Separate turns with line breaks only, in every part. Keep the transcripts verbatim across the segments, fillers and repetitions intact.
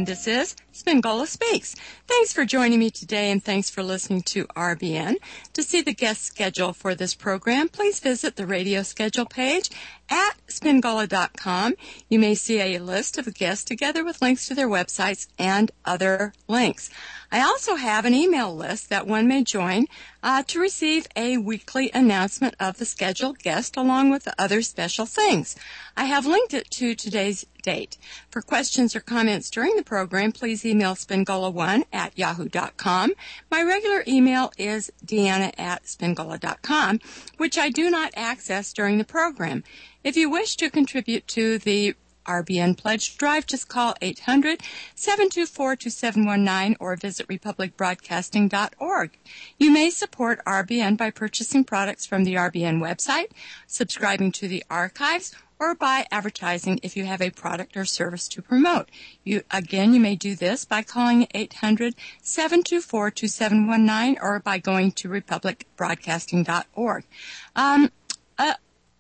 this is Spingola Speaks. Thanks for joining me today, and thanks for listening to R B N. To see the guest schedule for this program, please visit the radio schedule page at spingola dot com. You may see a list of the guests together with links to their websites and other links. I also have an email list that one may join uh, to receive a weekly announcement of the scheduled guest along with the other special things. I have linked it to today's date. For questions or comments during the program, please email spingola one at yahoo dot com. My regular email is deanna at spingola dot com, which I do not access during the program. If you wish to contribute to the R B N Pledge Drive, just call eight hundred, seven two four, two seven one nine or visit republic broadcasting dot org. You may support R B N by purchasing products from the R B N website, subscribing to the archives, or by advertising if you have a product or service to promote. You, again, you may do this by calling eight hundred, seven two four, two seven one nine or by going to republic broadcasting dot org. Um, uh,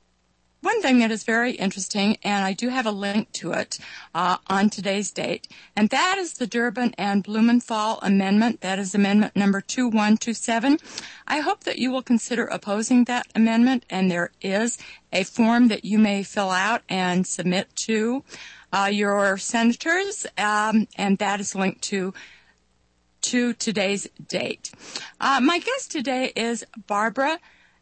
One thing that is very interesting, and I do have a link to it uh, on today's date, and that is the Durbin and Blumenthal Amendment. That is Amendment number two one two seven. I hope that you will consider opposing that amendment, and there is a form that you may fill out and submit to uh, your senators, um, and that is linked to to today's date. Uh, my guest today is Barbara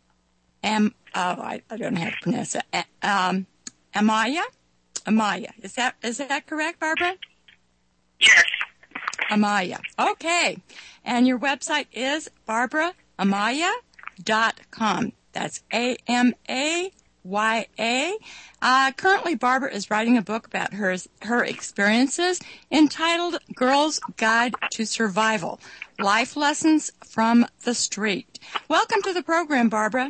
M. Oh, I, I don't know how to pronounce it. Um, Amaya? Amaya. Is that is that correct, Barbara?
Yes.
Amaya. Okay. And your website is barbara amaya dot com. That's A M A Y A. Uh, currently, Barbara is writing a book about her, her experiences entitled Girl's Guide to Survival, Life Lessons from the Street. Welcome to the program, Barbara.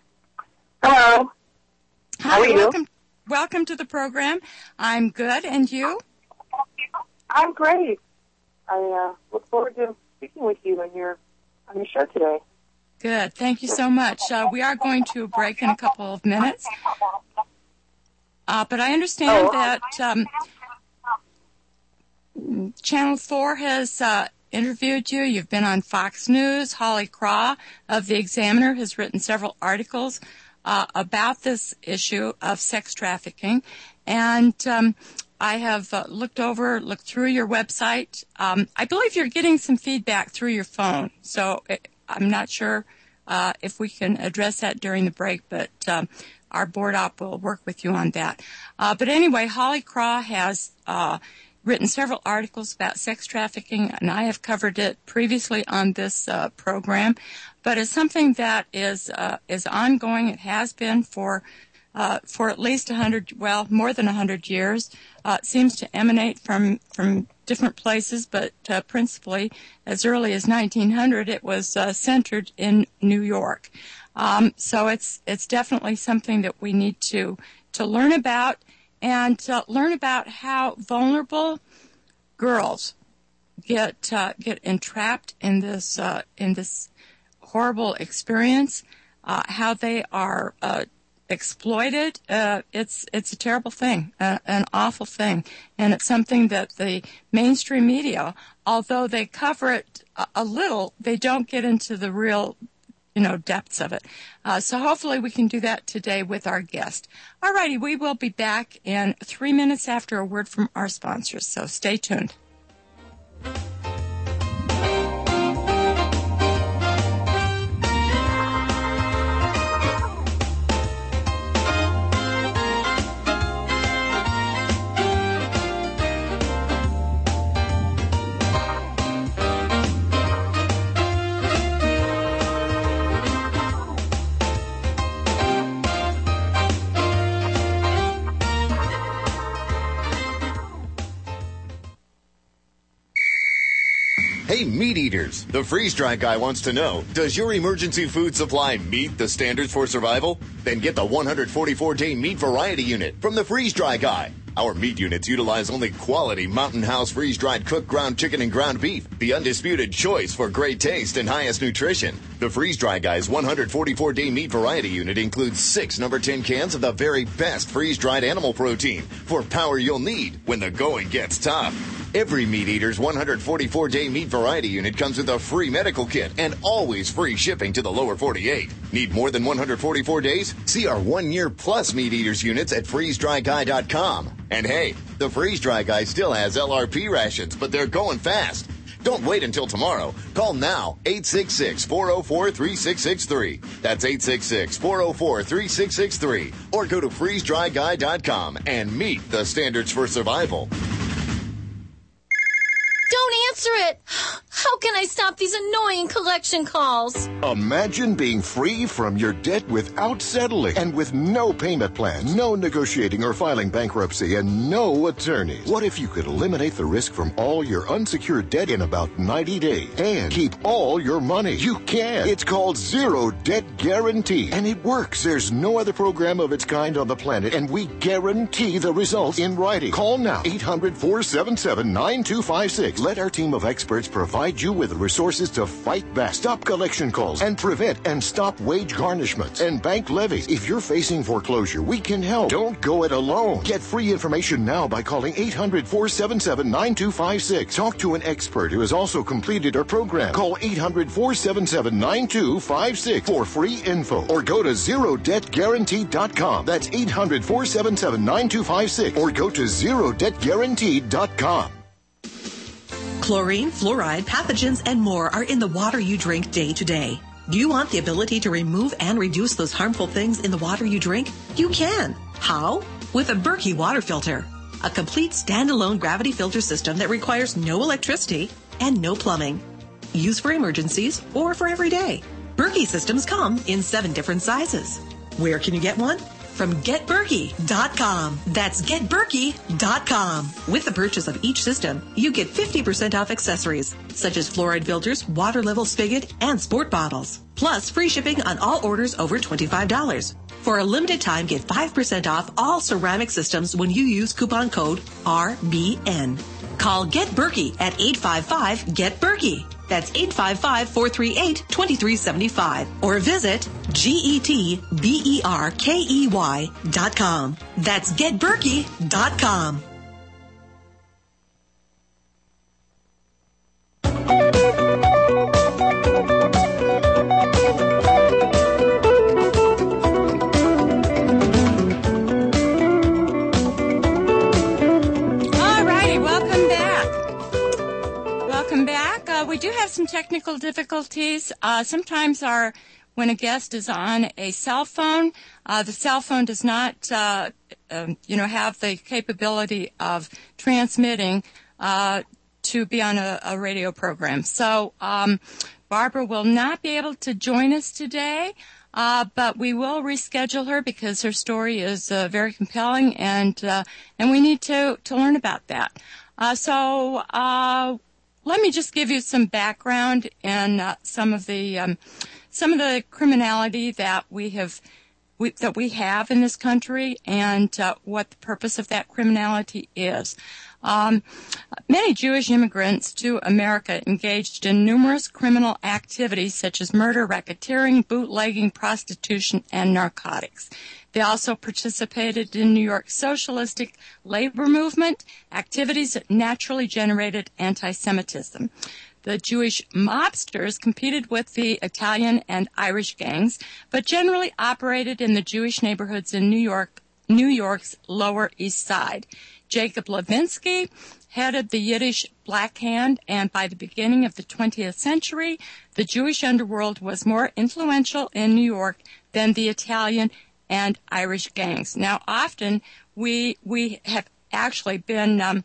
Hello.
Hi,
How are you?
welcome, welcome to the program. I'm good, and you?
I'm great. I uh, look forward to speaking with you on your on your show today.
Good. Thank you so much. Uh, we are going to break in a couple of minutes, uh, but I understand
Oh.
that um, Channel four has uh, interviewed you. You've been on Fox News. Holly Craw of The Examiner has written several articles Uh, about this issue of sex trafficking, and um, I have uh, looked over, looked through your website. Um, I believe you're getting some feedback through your phone, so it, I'm not sure uh, if we can address that during the break, but um, our board op will work with you on that. Uh, but anyway, Holly Craw has uh, written several articles about sex trafficking, and I have covered it previously on this uh, program. But it's something that is uh, is ongoing. It has been for uh, for at least a hundred, well, more than a hundred years. Uh, it seems to emanate from from different places, but uh, principally as early as nineteen hundred, it was uh, centered in New York. Um, so it's it's definitely something that we need to to learn about and uh, learn about how vulnerable girls get uh, get entrapped in this uh, in this. horrible experience, uh, how they are uh, exploited. Uh, it's it's a terrible thing, uh, an awful thing, and it's something that the mainstream media, although they cover it a, a little, they don't get into the real, you know, depths of it. Uh, so hopefully we can do that today with our guest. All righty, we will be back in three minutes after a word from our sponsors, so stay tuned.
Hey, meat eaters, the freeze-dry guy wants to know, does your emergency food supply meet the standards for survival? Then get the one hundred forty-four day meat variety unit from the freeze-dry guy. Our meat units utilize only quality Mountain House freeze-dried cooked ground chicken and ground beef, the undisputed choice for great taste and highest nutrition. The freeze-dry guy's one hundred forty-four day meat variety unit includes six number ten cans of the very best freeze-dried animal protein for power you'll need when the going gets tough. Every Meat Eater's one hundred forty-four day meat variety unit comes with a free medical kit and always free shipping to the lower forty-eight. Need more than one hundred forty-four days? See our one-year plus Meat Eaters units at freeze dry guy dot com. And hey, the Freeze Dry Guy still has L R P rations, but they're going fast. Don't wait until tomorrow. Call now, eight six six, four oh four, three six six three. That's eight six six, four oh four, three six six three. Or go to freeze dry guy dot com and meet the standards for survival.
Don't answer it! How can I stop these annoying collection calls?
Imagine being free from your debt without settling and with no payment plans, no negotiating or filing bankruptcy, and no attorneys. What if you could eliminate the risk from all your unsecured debt in about ninety days and keep all your money? You can. It's called Zero Debt Guarantee, and it works. There's no other program of its kind on the planet, and we guarantee the results in writing. Call now, eight hundred, four seven seven, nine two five six. Let our team of experts provide you with the resources to fight back, stop collection calls, and prevent and stop wage garnishments and bank levies. If you're facing foreclosure, we can help. Don't go it alone. Get free information now by calling eight hundred, four seven seven, nine two five six. Talk to an expert who has also completed our program. Call eight hundred, four seven seven, nine two five six for free info, or go to zero debt guarantee dot com. That's eight hundred, four seven seven, nine two five six, or go to zero debt guarantee dot com.
Chlorine, fluoride, pathogens, and more are in the water you drink day to day. Do you want the ability to remove and reduce those harmful things in the water you drink? You can. How? With a Berkey water filter. A complete standalone gravity filter system that requires no electricity and no plumbing. Used for emergencies or for every day. Berkey systems come in seven different sizes. Where can you get one? From get berkey dot com. That's get berkey dot com. With the purchase of each system, you get fifty percent off accessories, such as fluoride filters, water level spigot, and sport bottles. Plus, free shipping on all orders over twenty-five dollars. For a limited time, get five percent off all ceramic systems when you use coupon code R B N. Call Get Berkey at eight five five, get berkey. That's eight five five, four three eight, two three seven five. Or visit G E T B E R K E Y dot com. That's get berkey dot com.
We do have some technical difficulties. Uh, sometimes our, when a guest is on a cell phone, uh, the cell phone does not, uh, um, you know, have the capability of transmitting uh, to be on a, a radio program. So um, Barbara will not be able to join us today, uh, but we will reschedule her because her story is uh, very compelling, and uh, and we need to to learn about that. Uh, so. Uh, Let me just give you some background and uh, some of the um, some of the criminality that we have we, that we have in this country, and uh, what the purpose of that criminality is. Um, many Jewish immigrants to America engaged in numerous criminal activities such as murder, racketeering, bootlegging, prostitution, and narcotics. They also participated in New York's socialistic labor movement, activities that naturally generated anti-Semitism. The Jewish mobsters competed with the Italian and Irish gangs, but generally operated in the Jewish neighborhoods in New York, New York's Lower East Side. Jacob Levinsky headed the Yiddish Black Hand, and by the beginning of the twentieth century, the Jewish underworld was more influential in New York than the Italian and Irish gangs. Now, often we we have actually been um,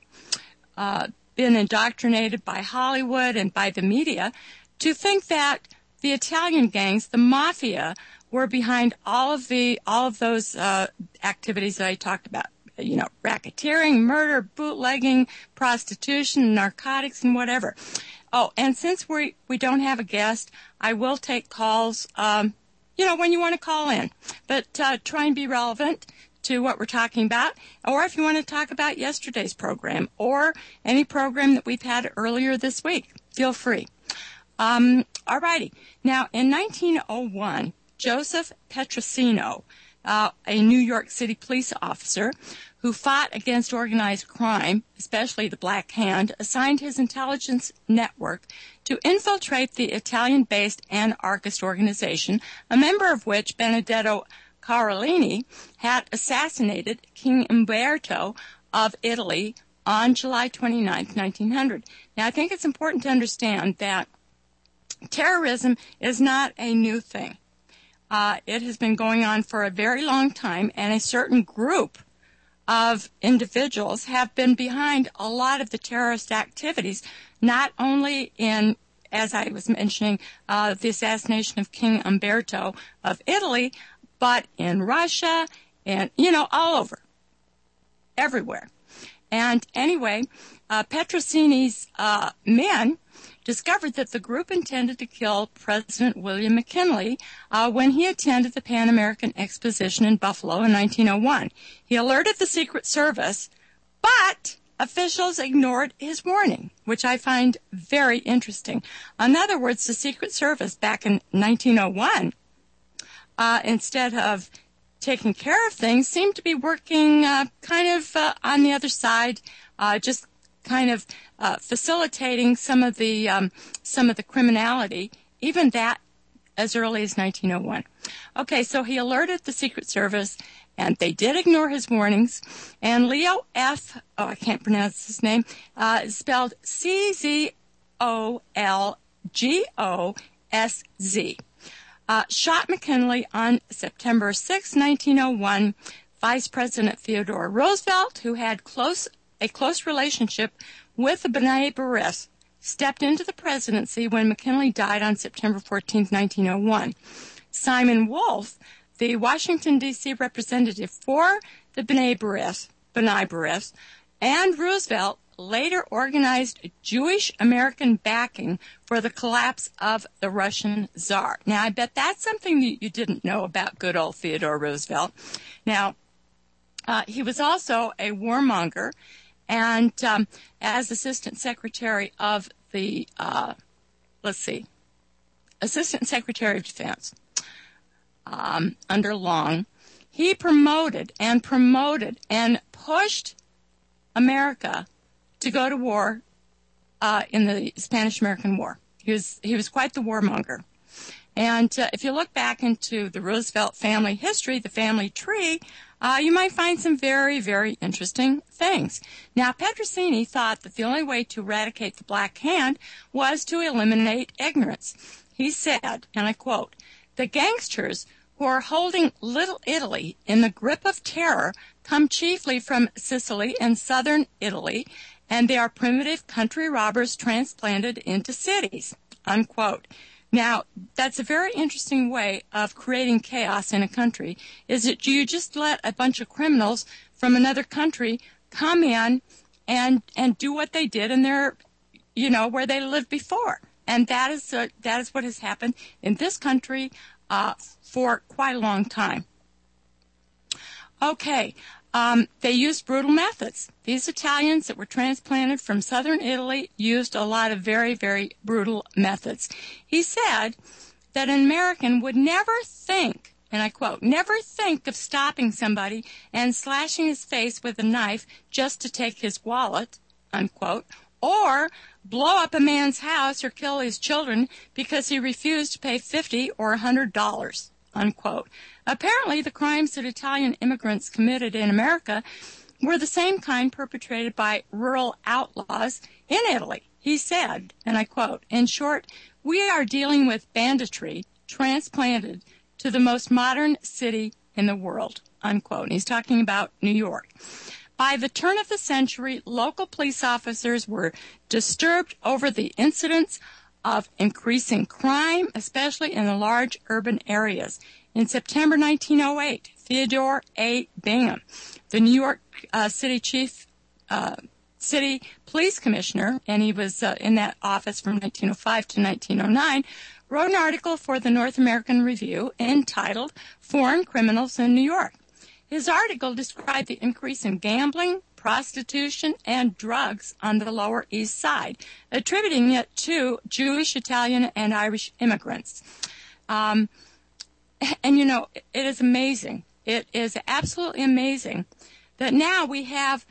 uh, been indoctrinated by Hollywood and by the media to think that the Italian gangs, the mafia, were behind all of the all of those uh, activities that I talked about. You know, racketeering, murder, bootlegging, prostitution, narcotics, and whatever. Oh, and since we we don't have a guest, I will take calls. Um, You know, when you want to call in, but uh, try and be relevant to what we're talking about, or if you want to talk about yesterday's program or any program that we've had earlier this week, feel free. Um, all righty. Now, in nineteen oh one, Joseph Petrosino uh, a New York City police officer who fought against organized crime, especially the Black Hand, assigned his intelligence network to infiltrate the Italian-based anarchist organization, a member of which, Benedetto Carolini, had assassinated King Umberto of Italy on July twenty-ninth, nineteen hundred. Now, I think it's important to understand that terrorism is not a new thing. Uh, it has been going on for a very long time, and a certain group of individuals have been behind a lot of the terrorist activities, not only in, as I was mentioning, uh, the assassination of King Umberto of Italy, but in Russia and, you know, all over, everywhere. And anyway, uh, Petrosini's uh, men discovered that the group intended to kill President William McKinley uh, when he attended the Pan American Exposition in Buffalo in nineteen oh one. He alerted the Secret Service, but officials ignored his warning, which I find very interesting. In other words, the Secret Service back in nineteen oh one, uh, instead of taking care of things, seemed to be working uh, kind of uh, on the other side, uh, just kind of uh, facilitating some of the um, some of the criminality, even that as early as nineteen oh one. Okay, so he alerted the Secret Service, and they did ignore his warnings. And Leo F. Oh, I can't pronounce his name. Uh, spelled C Z O L G O S Z. Uh, shot McKinley on September sixth, nineteen oh one. Vice President Theodore Roosevelt, who had close a close relationship with the B'nai B'rith, stepped into the presidency when McKinley died on September fourteenth, nineteen oh one. Simon Wolf, the Washington, D C representative for the B'nai B'rith, B'nai B'rith, and Roosevelt later organized Jewish American backing for the collapse of the Russian Tsar. Now, I bet that's something that you didn't know about good old Theodore Roosevelt. Now, uh, he was also a warmonger, and um, as Assistant Secretary of the, uh, let's see, Assistant Secretary of Defense um, under Long, he promoted and promoted and pushed America to go to war uh, in the Spanish-American War. He was he was quite the warmonger. And uh, if you look back into the Roosevelt family history, the family tree, uh, you might find some very, very interesting things. Now, Petrosini thought that the only way to eradicate the Black Hand was to eliminate ignorance. He said, and I quote, "The gangsters who are holding Little Italy in the grip of terror come chiefly from Sicily and southern Italy, and they are primitive country robbers transplanted into cities," unquote. Now, that's a very interesting way of creating chaos in a country, is that you just let a bunch of criminals from another country come in and and do what they did in their, you know, where they lived before. And that is uh, that is what has happened in this country uh, for quite a long time. Okay. Um, they used brutal methods. These Italians that were transplanted from southern Italy used a lot of very, very brutal methods. He said that an American would never think, and I quote, never think of stopping somebody and slashing his face with a knife just to take his wallet, unquote, or blow up a man's house or kill his children because he refused to pay fifty or one hundred dollars. Unquote. Apparently, the crimes that Italian immigrants committed in America were the same kind perpetrated by rural outlaws in Italy. He said, and I quote, "In short, we are dealing with banditry transplanted to the most modern city in the world," unquote. And he's talking about New York. By the turn of the century, local police officers were disturbed over the incidents of increasing crime, especially in the large urban areas. In September nineteen oh eight, Theodore A. Bingham, the New York uh, City Chief uh, City Police Commissioner, and he was uh, in that office from nineteen oh five to nineteen oh nine, wrote an article for the North American Review entitled "Foreign Criminals in New York." His article described the increase in gambling, prostitution, and drugs on the Lower East Side, attributing it to Jewish, Italian, and Irish immigrants. Um, and, you know, it is amazing. it is absolutely amazing that now we have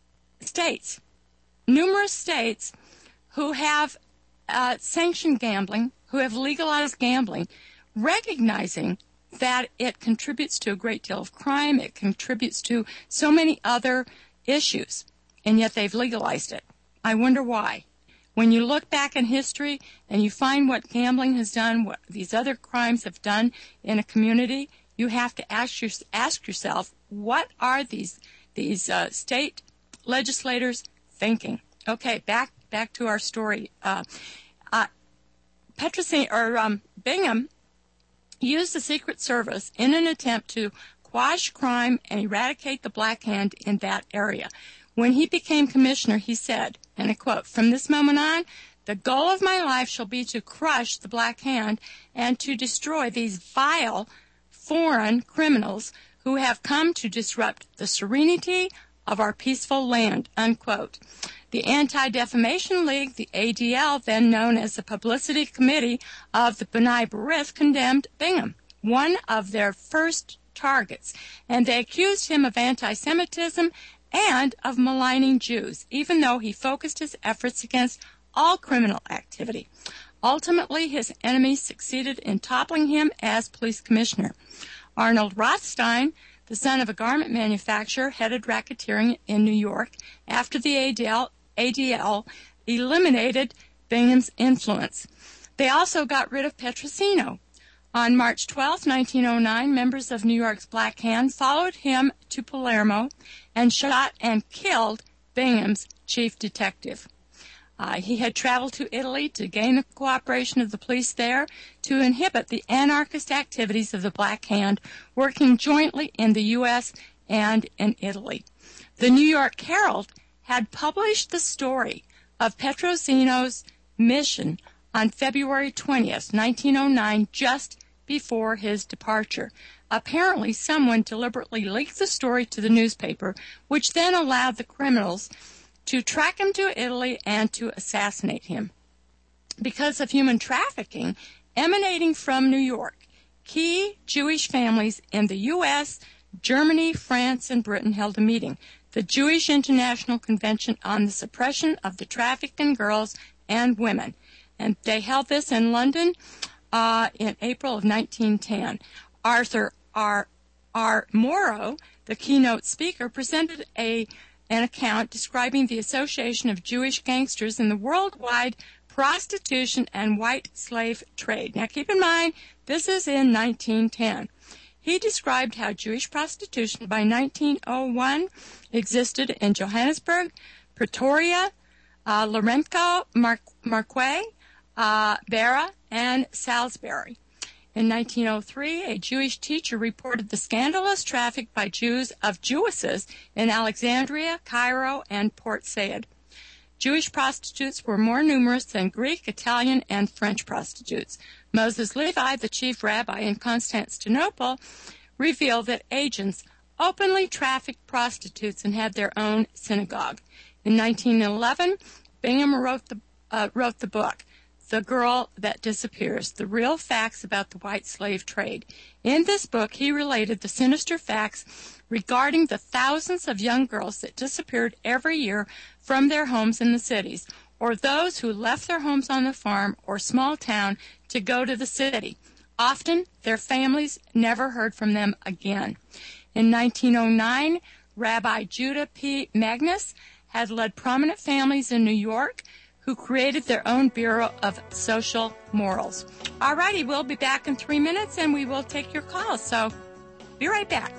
states, numerous states, who have uh, sanctioned gambling, who have legalized gambling, recognizing that it contributes to a great deal of crime, it contributes to so many other issues, and yet they've legalized it. I wonder why. When you look back in history and you find what gambling has done, what these other crimes have done in a community, you have to ask, your, ask yourself, what are these these uh, state legislators thinking? Okay, back back to our story. Uh, uh, Petrosino, or um, Bingham used the Secret Service in an attempt to quash crime and eradicate the Black Hand in that area. When he became commissioner, he said, and I quote, "From this moment on, the goal of my life shall be to crush the Black Hand and to destroy these vile foreign criminals who have come to disrupt the serenity of our peaceful land," unquote. The Anti-Defamation League, the A D L, then known as the Publicity Committee of the B'nai B'rith, condemned Bingham, one of their first targets, and they accused him of anti-Semitism and of maligning Jews, even though he focused his efforts against all criminal activity. Ultimately, his enemies succeeded in toppling him as police commissioner. Arnold Rothstein, the son of a garment manufacturer, headed racketeering in New York after the A D L, A D L eliminated Bingham's influence. They also got rid of Petrosino. On March twelfth, nineteen oh nine, members of New York's Black Hand followed him to Palermo and shot and killed Bingham's chief detective. Uh, he had traveled to Italy to gain the cooperation of the police there to inhibit the anarchist activities of the Black Hand, working jointly in the U S and in Italy. The New York Herald had published the story of Petrosino's mission on February twentieth, nineteen oh nine, just before his departure. Apparently, someone deliberately leaked the story to the newspaper, which then allowed the criminals to track him to Italy and to assassinate him. Because of human trafficking emanating from New York, key Jewish families in the U S, Germany, France, and Britain held a meeting, the Jewish International Convention on the Suppression of the Trafficked in Girls and Women. And they held this in London uh, in April of nineteen ten. Arthur R. R. Morrow, the keynote speaker, presented a an account describing the association of Jewish gangsters in the worldwide prostitution and white slave trade. Now, keep in mind, this is in nineteen ten. He described how Jewish prostitution by nineteen oh one existed in Johannesburg, Pretoria, uh, Lourenco, Mar- Marquette, uh, Beira, and Salisbury. In nineteen oh three, a Jewish teacher reported the scandalous traffic by Jews of Jewesses in Alexandria, Cairo, and Port Said. Jewish prostitutes were more numerous than Greek, Italian, and French prostitutes. Moses Levi, the chief rabbi in Constantinople, revealed that agents openly trafficked prostitutes and had their own synagogue. In nineteen eleven, Bingham wrote the, uh, wrote the book, The Girl That Disappears, The Real Facts About the White Slave Trade. In this book, he related the sinister facts regarding the thousands of young girls that disappeared every year from their homes in the cities, or those who left their homes on the farm or small town to go to the city. Often, their families never heard from them again. In nineteen oh nine, Rabbi Judah P. Magnus had led prominent families in New York who created their own Bureau of Social Morals. All righty, we'll be back in three minutes, and we will take your calls. So be right back.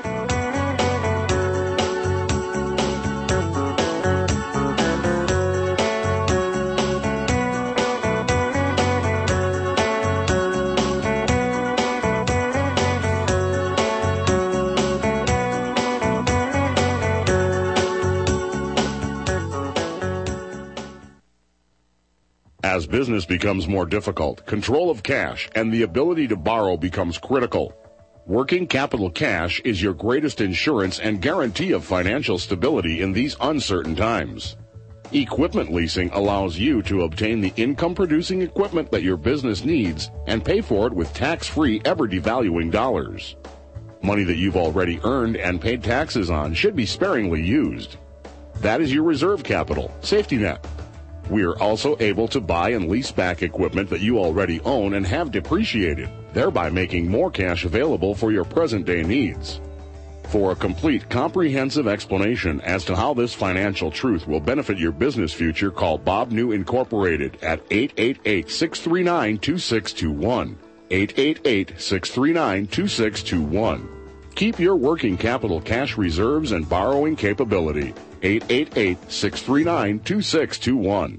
As business becomes more difficult, control of cash and the ability to borrow becomes critical. Working Capital Cash is your greatest insurance and guarantee of financial stability in these uncertain times. Equipment leasing allows you to obtain the income-producing equipment that your business needs and pay for it with tax-free, ever-devaluing dollars. Money that you've already earned and paid taxes on should be sparingly used. That is your reserve capital, safety net. We are also able to buy and lease back equipment that you already own and have depreciated, thereby making more cash available for your present-day needs. For a complete, comprehensive explanation as to how this financial truth will benefit your business future, call Bob New Incorporated at eight eight eight, six three nine, two six two one. eight eight eight, six three nine, two six two one. Keep your working capital cash reserves and borrowing capability. eight eight eight, six three nine, two six two one.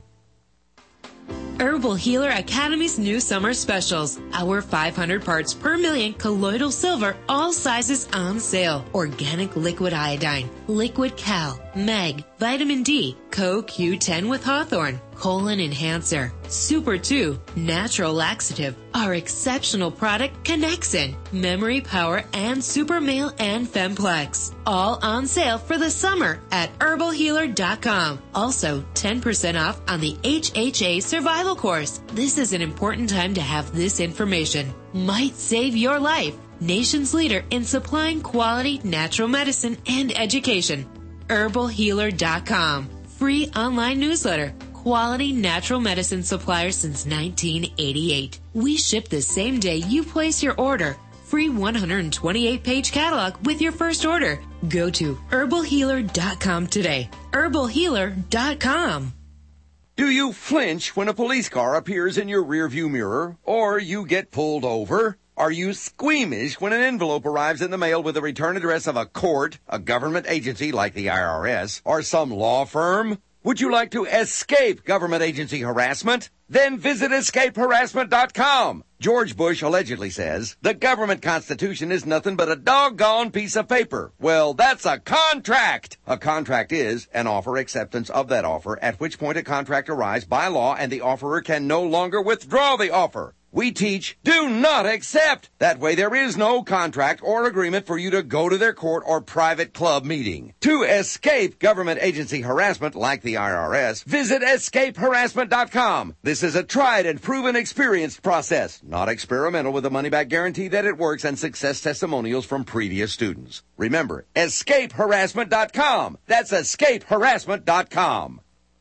Herbal Healer Academy's new summer specials. Our five hundred parts per million colloidal silver, all sizes on sale. Organic liquid iodine, liquid cal, mag, vitamin D, Co Q ten with Hawthorne, colon enhancer, Super two, natural laxative, our exceptional product Connexin, memory power, and Super Male and Femplex. All on sale for the summer at herbal healer dot com. Also, ten percent off on the H H A Survival Course. This is an important time to have this information. Might save your life. Nation's leader in supplying quality natural medicine and education. herbal healer dot com. Free online newsletter. Quality natural medicine supplier since nineteen eighty-eight. We ship the same day you place your order. Free one hundred twenty-eight page catalog with your first order. Go to herbal healer dot com today. herbal healer dot com.
Do you flinch when a police car appears in your rearview mirror or you get pulled over? Are you squeamish when an envelope arrives in the mail with the return address of a court, a government agency like the I R S, or some law firm? Would you like to escape government agency harassment? Then visit escape harassment dot com. George Bush allegedly says, the government constitution is nothing but a doggone piece of paper. Well, that's a contract. A contract is an offer acceptance of that offer, at which point a contract arrives by law and the offerer can no longer withdraw the offer. We teach, do not accept. That way there is no contract or agreement for you to go to their court or private club meeting. To escape government agency harassment like the I R S, visit escape harassment dot com. This is a tried and proven experienced process, not experimental, with a money-back guarantee that it works and success testimonials from previous students. Remember, escape harassment dot com. That's escape harassment dot com.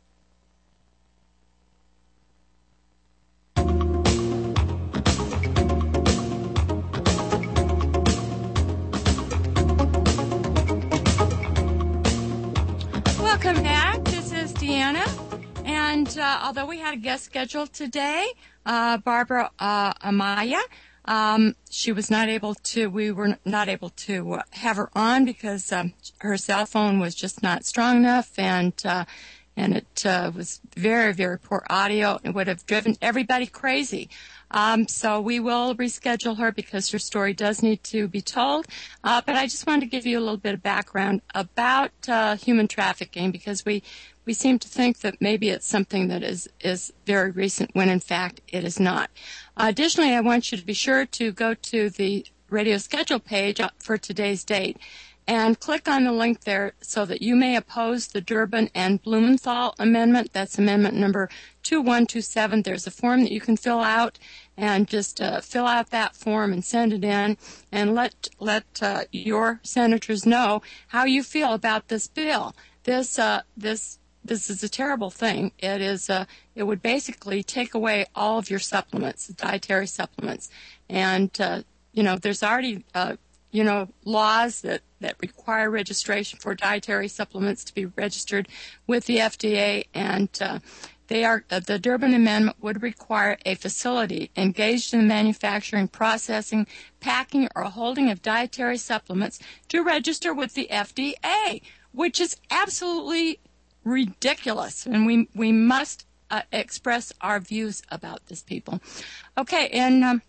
Welcome back. This is Deanna. And uh, although we had a guest scheduled today, uh, Barbara uh, Amaya, um, she was not able to, we were not able to uh, have her on because um, her cell phone was just not strong enough, and uh, and it uh, was very, very poor audio. It would have driven everybody crazy. Um, so we will reschedule her because her story does need to be told. Uh, but I just wanted to give you a little bit of background about uh, human trafficking, because we, we seem to think that maybe it's something that is, is very recent when in fact it is not. Uh, additionally, I want you to be sure to go to the radio schedule page for today's date and click on the link there so that you may oppose the Durbin and Blumenthal amendment. That's amendment number two one two seven. There's a form that you can fill out, and just uh, fill out that form and send it in, and let let uh, your senators know how you feel about this bill. This uh, this this is a terrible thing. It is uh, it would basically take away all of your supplements, dietary supplements, and uh, you know there's already uh, you know laws that that require registration for dietary supplements to be registered with the F D A, and uh, They are, uh, the Durbin Amendment would require a facility engaged in the manufacturing, processing, packing, or holding of dietary supplements to register with the F D A, which is absolutely ridiculous, and we we must uh, express our views about this, people. Okay, and um,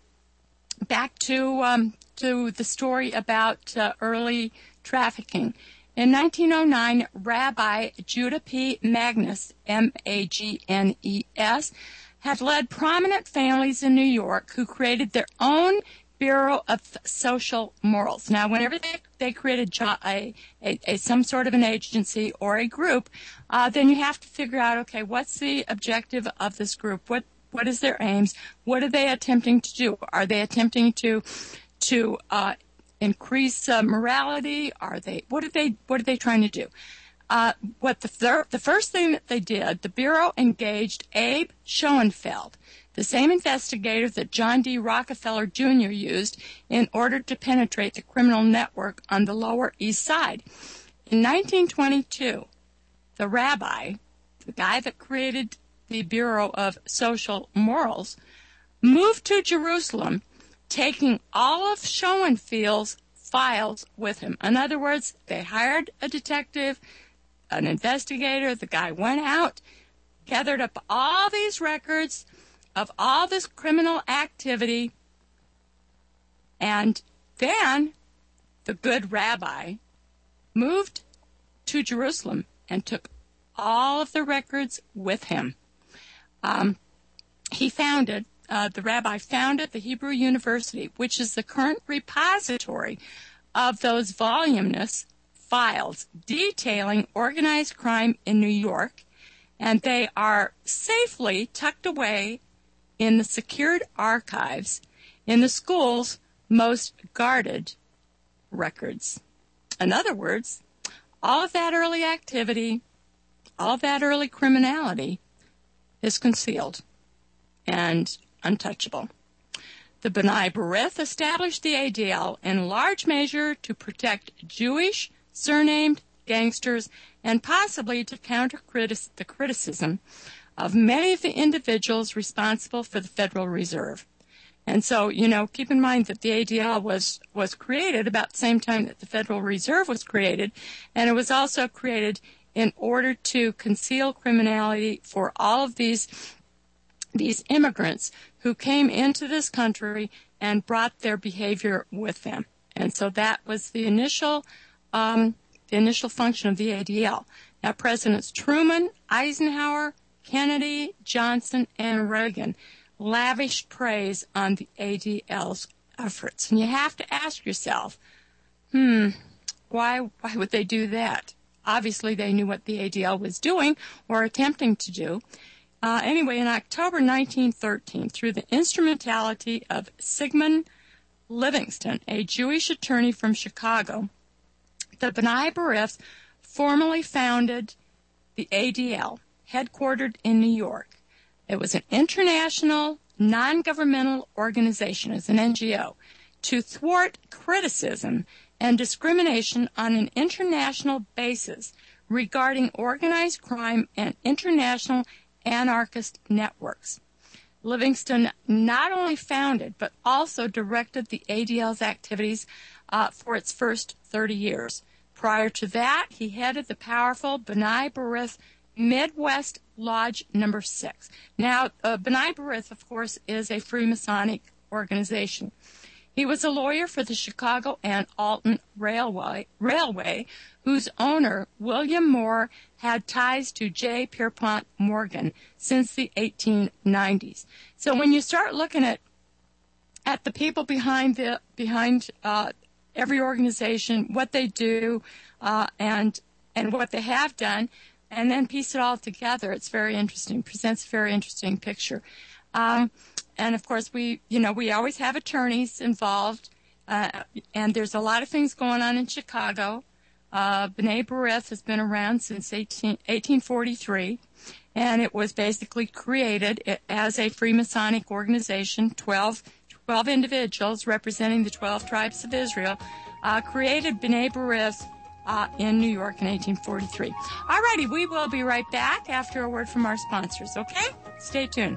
back to um, to the story about uh, early trafficking. In nineteen oh nine, Rabbi Judah P. Magnus, M A G N E S, had led prominent families in New York who created their own Bureau of Social Morals. Now, whenever they, they created a, a, a, some sort of an agency or a group, uh, then you have to figure out, okay, what's the objective of this group? What What is their aims? What are they attempting to do? Are they attempting to to uh increase uh, morality? Are they, what are they, what are they trying to do? Uh, what the, thir- the first thing that they did, the Bureau engaged Abe Schoenfeld, the same investigator that John D. Rockefeller Junior used in order to penetrate the criminal network on the Lower East Side. In nineteen twenty-two, the rabbi, the guy that created the Bureau of Social Morals, moved to Jerusalem, taking all of Schoenfeld's files with him. In other words, they hired a detective, an investigator. The guy went out, gathered up all these records of all this criminal activity, and then the good rabbi moved to Jerusalem and took all of the records with him. Um, he founded, uh, the rabbi founded the Hebrew University, which is the current repository of those voluminous files detailing organized crime in New York, and they are safely tucked away in the secured archives in the school's most guarded records. In other words, all of that early activity, all of that early criminality is concealed and untouchable. The B'nai B'rith established the A D L in large measure to protect Jewish surnamed gangsters and possibly to counter criti- the criticism of many of the individuals responsible for the Federal Reserve. And so, you know, keep in mind that the A D L was, was created about the same time that the Federal Reserve was created, and it was also created in order to conceal criminality for all of these, these immigrants who came into this country and brought their behavior with them. And so that was the initial, um, the initial function of the A D L. Now, Presidents Truman, Eisenhower, Kennedy, Johnson, and Reagan lavished praise on the A D L's efforts. And you have to ask yourself, hmm, why, why would they do that? Obviously, they knew what the A D L was doing or attempting to do. Uh, anyway, in October nineteen thirteen, through the instrumentality of Sigmund Livingston, a Jewish attorney from Chicago, the B'nai B'rith formally founded the A D L, headquartered in New York. It was an international, non-governmental organization, as an N G O, to thwart criticism and discrimination on an international basis regarding organized crime and international anarchist networks. Livingston not only founded, but also directed the A D L's activities uh, for its first thirty years. Prior to that, he headed the powerful B'nai B'rith Midwest Lodge Number Six. Now, uh, B'nai B'rith, of course, is a Freemasonic organization. He was a lawyer for the Chicago and Alton Railway, Railway, whose owner, William Moore, had ties to J. Pierpont Morgan since the eighteen nineties. So when you start looking at at the people behind the behind uh, every organization, what they do, uh, and and what they have done, and then piece it all together, it's very interesting. Presents a very interesting picture. Um, and of course, we you know we always have attorneys involved, uh, and there's a lot of things going on in Chicago. Uh, B'nai B'rith has been around since eighteen forty-three, and it was basically created as a Freemasonic organization. twelve, twelve individuals representing the twelve tribes of Israel uh, created B'nai B'rith uh, in New York in eighteen forty-three. All righty, we will be right back after a word from our sponsors, okay? Stay tuned.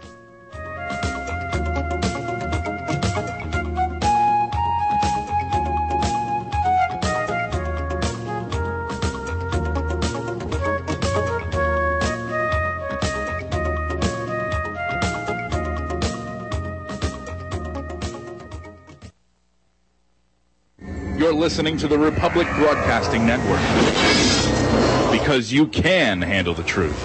You're listening to the Republic Broadcasting Network, because you can handle the truth.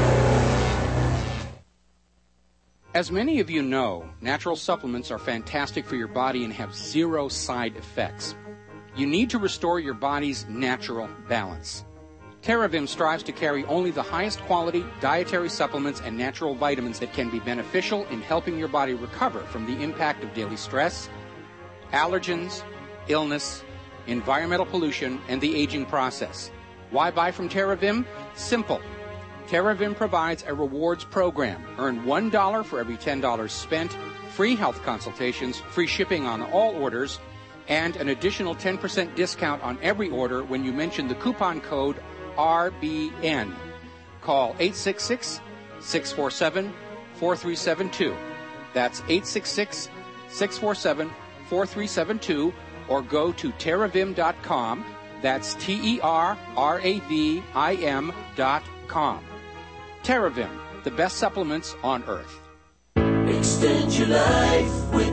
As many of you know, natural supplements are fantastic for your body and have zero side effects. You need to restore your body's natural balance. Terravim strives to carry only the highest quality dietary supplements and natural vitamins that can be beneficial in helping your body recover from the impact of daily stress, allergens, illness, environmental pollution, and the aging process. Why buy from TerraVim? Simple. TerraVim provides a rewards program. Earn one dollar for every ten dollars spent, free health consultations, free shipping on all orders, and an additional ten percent discount on every order when you mention the coupon code R B N. Call eight six six, six four seven, four three seven two. That's eight six six, six four seven, four three seven two, or go to terravim dot com. That's T E R R A V I M dot com. TerraVim, the best supplements on earth.
Extend your life with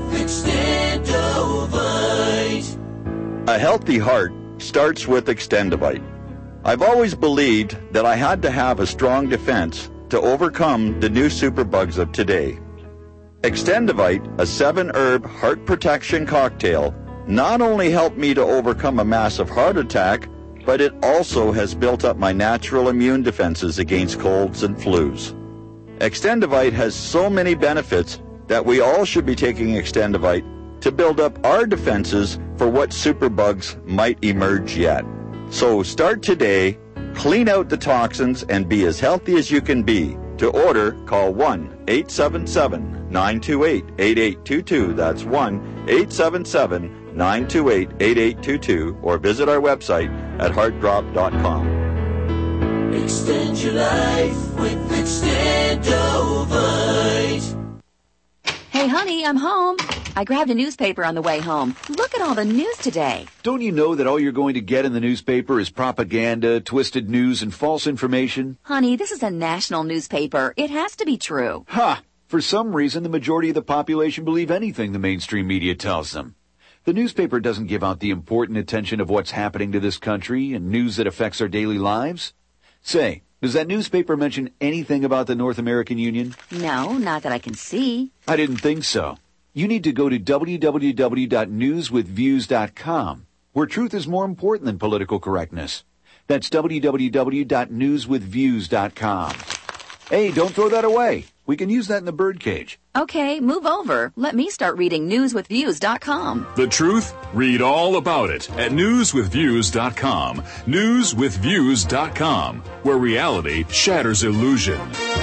Extendovite.
A healthy heart starts with Extendovite. I've always believed that I had to have a strong defense to overcome the new superbugs of today. Extendovite, a seven-herb heart protection cocktail, not only helped me to overcome a massive heart attack, but it also has built up my natural immune defenses against colds and flus. Extendovite has so many benefits that we all should be taking Extendovite to build up our defenses for what superbugs might emerge yet. So start today, clean out the toxins, and be as healthy as you can be. To order, call one eight seven seven, nine two eight, eight eight two two. That's one eight seven seven, nine two eight, eight eight two two, or visit our website at heart drop dot com.
Extend your life with Extendovite.
Hey, honey, I'm home. I grabbed a newspaper on the way home. Look at all the news today.
Don't you know that all you're going to get in the newspaper is propaganda, twisted news, and false information?
Honey, this is a national newspaper. It has to be true.
Ha! For some reason, the majority of the population believe anything the mainstream media tells them. The newspaper doesn't give out the important attention of what's happening to this country and news that affects our daily lives. Say, does that newspaper mention anything about the North American Union?
No, not that I can see.
I didn't think so. You need to go to w w w dot news with views dot com, where truth is more important than political correctness. That's w w w dot news with views dot com. Hey, don't throw that away. We can use that in the birdcage.
Okay, move over. Let me start reading news with views dot com.
The truth? Read all about it at news with views dot com. news with views dot com, where reality shatters illusion.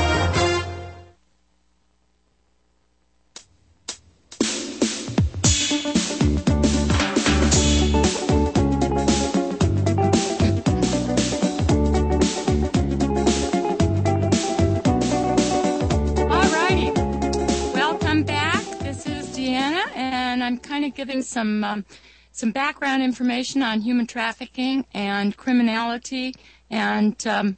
Giving some um, some background information on human trafficking and criminality, and um,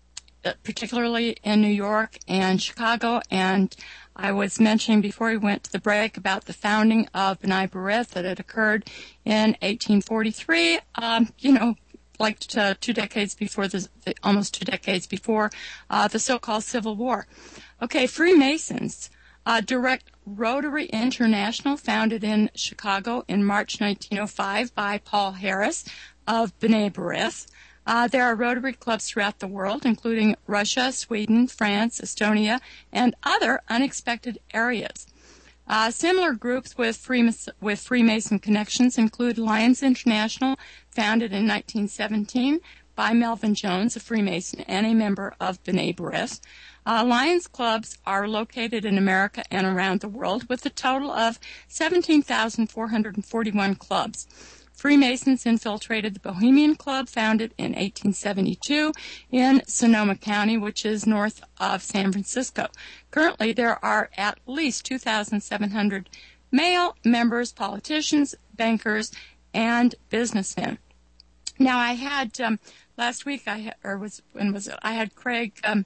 particularly in New York and Chicago. And I was mentioning before we went to the break about the founding of B'nai B'rith that had occurred in eighteen forty-three. Um, you know, like t- two decades before the, the almost two decades before uh, the so-called Civil War. Okay, Freemasons. Uh, Direct Rotary International, founded in Chicago in March nineteen oh five by Paul Harris of B'nai B'rith. Uh, there are Rotary clubs throughout the world, including Russia, Sweden, France, Estonia, and other unexpected areas. Uh, similar groups with, Freemason, with Freemason connections include Lions International, founded in nineteen seventeen by Melvin Jones, a Freemason and a member of B'nai B'rith. Uh, Lions clubs are located in America and around the world with a total of seventeen thousand four hundred forty-one clubs. Freemasons infiltrated the Bohemian Club, founded in eighteen seventy-two in Sonoma County, which is north of San Francisco. Currently, there are at least two thousand seven hundred male members, politicians, bankers, and businessmen. Now, I had um, last week, I had, or was when was it? I had Craig um,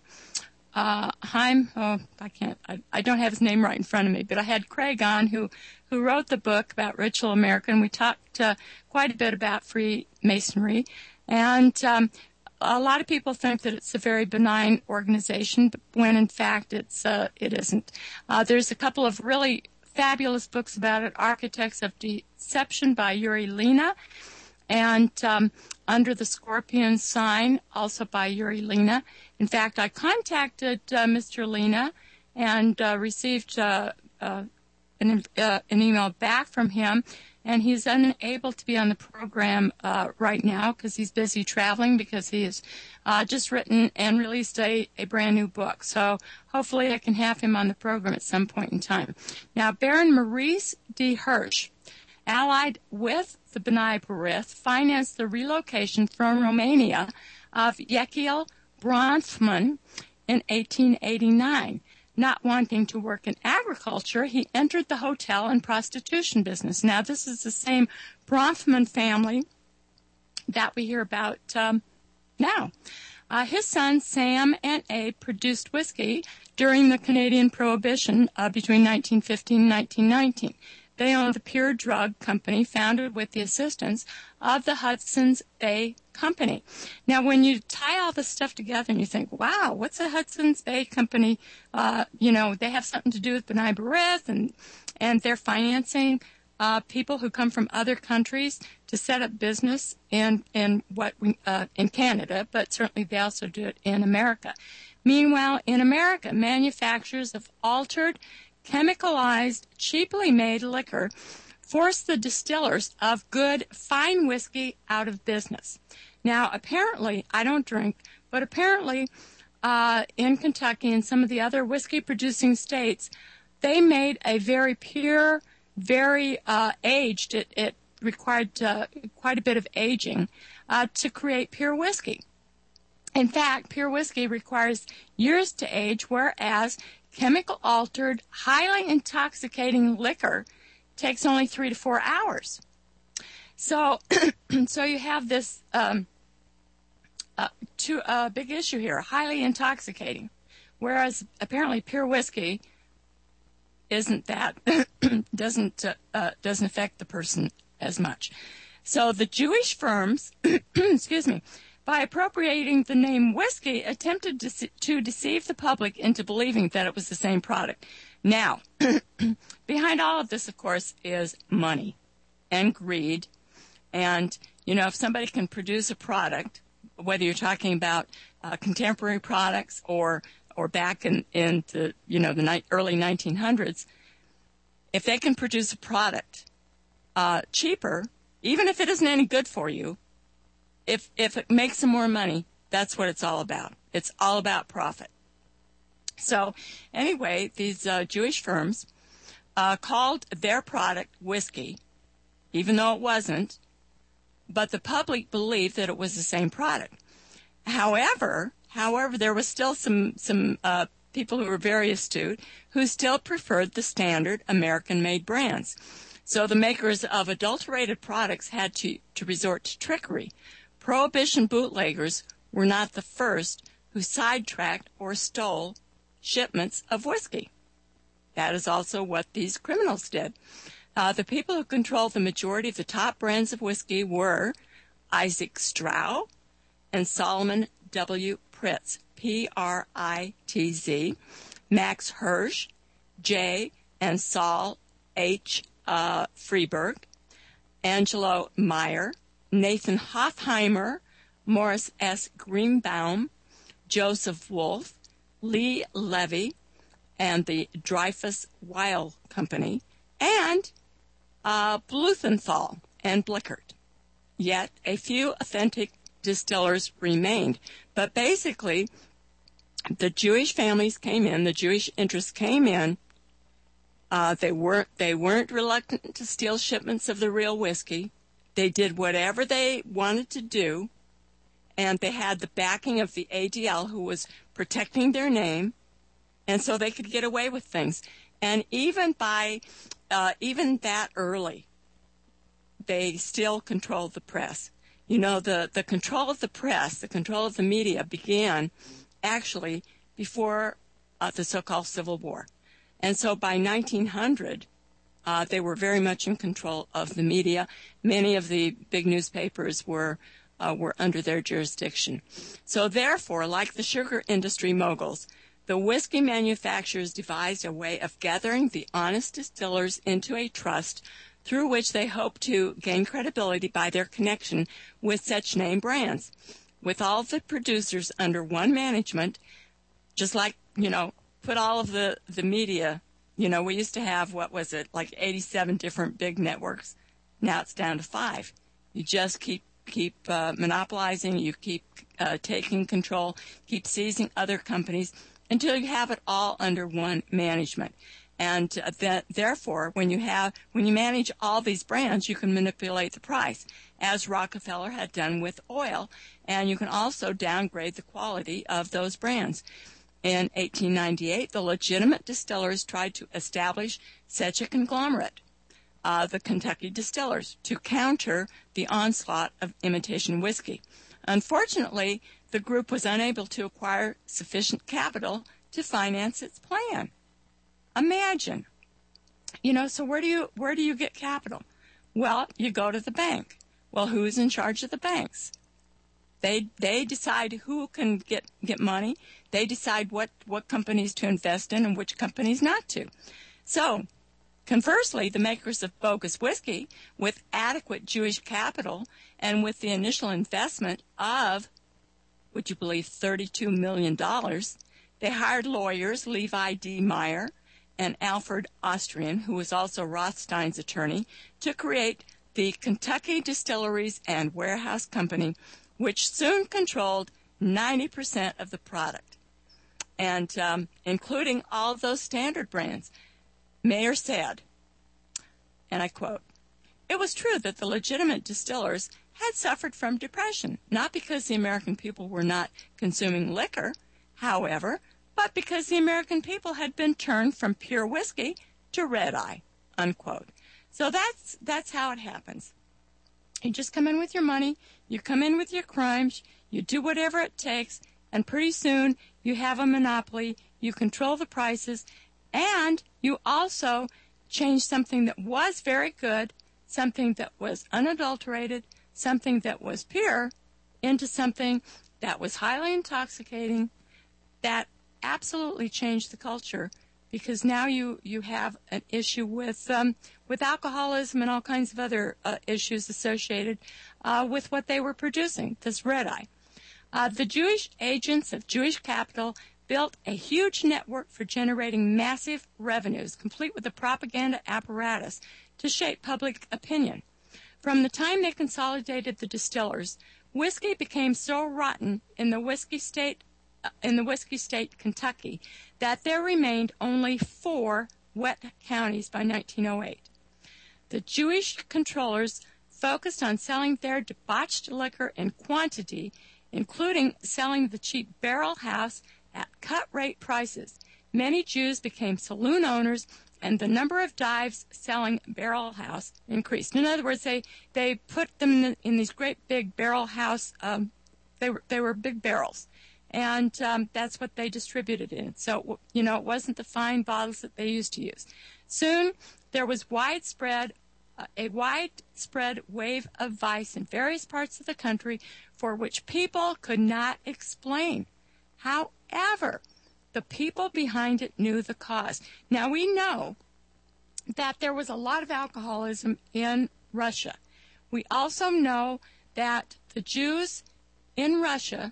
uh, Heim. Oh, I can't. I, I don't have his name right in front of me, but I had Craig on who who wrote the book about Ritual America, and we talked uh, quite a bit about Freemasonry. And um, a lot of people think that it's a very benign organization, when in fact it's uh, it isn't. Uh, there's a couple of really fabulous books about it: Architects of Deception by Yuri Lina, and um, Under the Scorpion Sign, also by Yuri Lina. In fact, I contacted uh, Mister Lina and uh, received uh, uh, an, uh, an email back from him, and he's unable to be on the program uh, right now because he's busy traveling because he has uh, just written and released a, a brand new book. So hopefully I can have him on the program at some point in time. Now, Baron Maurice de Hirsch, allied with the B'nai B'rith, financed the relocation from Romania of Yechiel Bronfman in eighteen eighty-nine. Not wanting to work in agriculture, he entered the hotel and prostitution business. Now, this is the same Bronfman family that we hear about um, now. Uh, his sons, Sam and Abe, produced whiskey during the Canadian Prohibition uh, between nineteen fifteen and nineteen nineteen. They owned the Pure Drug Company, founded with the assistance of the Hudson's Bay Company. Now, when you tie all this stuff together and you think, wow, what's a Hudson's Bay Company? Uh, you know, they have something to do with B'nai B'rith, and, and they're financing uh, people who come from other countries to set up business in, in, what we, uh, in Canada, but certainly they also do it in America. Meanwhile, in America, manufacturers of altered, chemicalized, cheaply made liquor forced the distillers of good, fine whiskey out of business. Now, apparently, I don't drink, but apparently uh, in Kentucky and some of the other whiskey-producing states, they made a very pure, very uh, aged, it, it required uh, quite a bit of aging uh, to create pure whiskey. In fact, pure whiskey requires years to age, whereas chemical-altered, highly intoxicating liquor takes only three to four hours. So, so you have this um, uh, two, uh, big issue here: highly intoxicating, whereas apparently pure whiskey isn't that doesn't uh, uh, doesn't affect the person as much. So the Jewish firms, excuse me, by appropriating the name whiskey, attempted to, se- to deceive the public into believing that it was the same product. Now, behind all of this, of course, is money and greed. And, you know, if somebody can produce a product, whether you're talking about uh, contemporary products or or back in, in the, you know, the ni- early nineteen hundreds, if they can produce a product uh, cheaper, even if it isn't any good for you, If if it makes them more money, that's what it's all about. It's all about profit. So anyway, these uh, Jewish firms uh, called their product whiskey, even though it wasn't, but the public believed that it was the same product. However, however, there was still some some uh, people who were very astute who still preferred the standard American-made brands. So the makers of adulterated products had to, to resort to trickery. Prohibition bootleggers were not the first who sidetracked or stole shipments of whiskey. That is also what these criminals did. Uh, the people who controlled the majority of the top brands of whiskey were Isaac Strow and Solomon W. Pritz, P R I T Z, Max Hirsch, J. and Saul H. Uh, Freeberg, Angelo Meyer, Nathan Hofheimer, Morris S. Greenbaum, Joseph Wolfe, Lee Levy, and the Dreyfus Weil Company, and uh, Blumenthal and Blickert. Yet a few authentic distillers remained. But basically, the Jewish families came in, the Jewish interests came in. Uh, they weren't they weren't reluctant to steal shipments of the real whiskey. They did whatever they wanted to do, and they had the backing of the A D L, who was protecting their name, and so they could get away with things. And even by uh, even that early, they still controlled the press. You know, the, the control of the press, the control of the media began actually before uh, the so-called Civil War. And so by nineteen hundred, uh, they were very much in control of the media. Many of the big newspapers were uh, were under their jurisdiction. So therefore, like the sugar industry moguls, the whiskey manufacturers devised a way of gathering the honest distillers into a trust through which they hoped to gain credibility by their connection with such name brands. With all the producers under one management, just like, you know, put all of the, the media You know, we used to have, what was it, like eighty-seven different big networks. Now it's down to five. You just keep keep uh, monopolizing, you keep uh, taking control, keep seizing other companies until you have it all under one management. And uh, that, therefore, when you have when you manage all these brands, you can manipulate the price, as Rockefeller had done with oil, and you can also downgrade the quality of those brands. In eighteen ninety-eight, the legitimate distillers tried to establish such a conglomerate, uh, the Kentucky Distillers, to counter the onslaught of imitation whiskey. Unfortunately, the group was unable to acquire sufficient capital to finance its plan. Imagine. You know, so where do you where do you get capital? Well, you go to the bank. Well, who's in charge of the banks? They they decide who can get, get money. They decide what, what companies to invest in and which companies not to. So, conversely, the makers of bogus whiskey, with adequate Jewish capital and with the initial investment of, would you believe, thirty-two million dollars, they hired lawyers Levi D. Meyer and Alfred Austrian, who was also Rothstein's attorney, to create the Kentucky Distilleries and Warehouse Company, which soon controlled ninety percent of the product, and um, including all of those standard brands. Meyer said, and I quote, "It was true that the legitimate distillers had suffered from depression, not because the American people were not consuming liquor, however, but because the American people had been turned from pure whiskey to red-eye," unquote. So that's that's how it happens. You just come in with your money, you come in with your crimes, you do whatever it takes, and pretty soon you have a monopoly, you control the prices, and you also change something that was very good, something that was unadulterated, something that was pure, into something that was highly intoxicating, that absolutely changed the culture, because now you, you have an issue with um, with alcoholism and all kinds of other uh, issues associated uh, with what they were producing, this red-eye. Uh, the Jewish agents of Jewish capital built a huge network for generating massive revenues, complete with a propaganda apparatus to shape public opinion. From the time they consolidated the distillers, whiskey became so rotten in the whiskey state in the whiskey state Kentucky that there remained only four wet counties by nineteen oh eight. The Jewish controllers focused on selling their debauched liquor in quantity, including selling the cheap barrel house at cut-rate prices. Many Jews became saloon owners, and the number of dives selling barrel house increased. In other words, they, they put them in, in these great big barrel house, um, they were they were big barrels. And um, that's what they distributed in. So, you know, it wasn't the fine bottles that they used to use. Soon, there was widespread, uh, a widespread wave of vice in various parts of the country for which people could not explain. However, the people behind it knew the cause. Now, we know that there was a lot of alcoholism in Russia. We also know that the Jews in Russia